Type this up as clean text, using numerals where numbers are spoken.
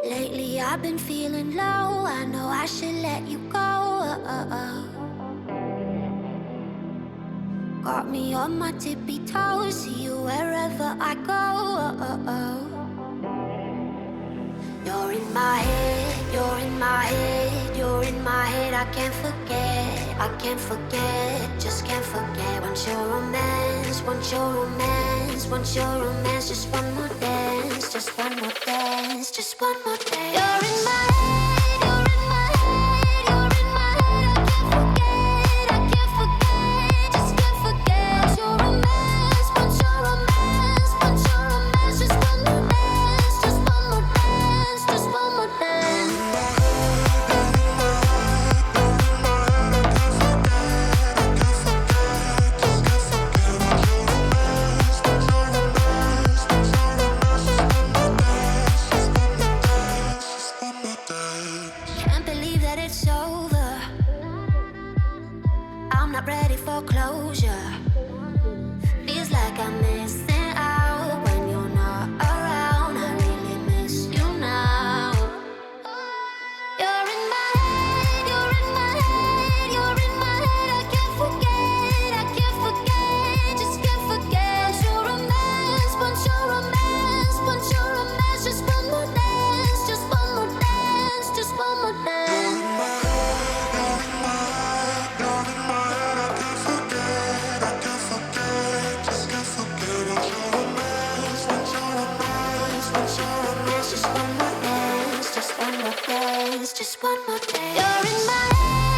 Lately I've been feeling low. I know I should let you go. Got me on my tippy toes. See you wherever I go. You're in my head, you're in my head, you're in my head. I can't forget, I can't forget, just can't forget. Want your romance, want your romance, want your romance. Just one more dance, just one more dance, just one more dance. You're in my head, you're in my head, you're in my head. I can't forget, just can't forget. Your romance, want your romance, want your romance. Just one more dance, just one more dance, just one more dance. Can't believe that it's over. I'm not ready for closure. Feels like I'm missing out when you're not around. I really miss you now. You're in my head, you're in my head, you're in my head. I can't forget, just can't forget. Want your romance, want your romance, want your romance. Just one more dance, just one more dance, just one more dance. Just one more dance, just one more dance. You're in my head.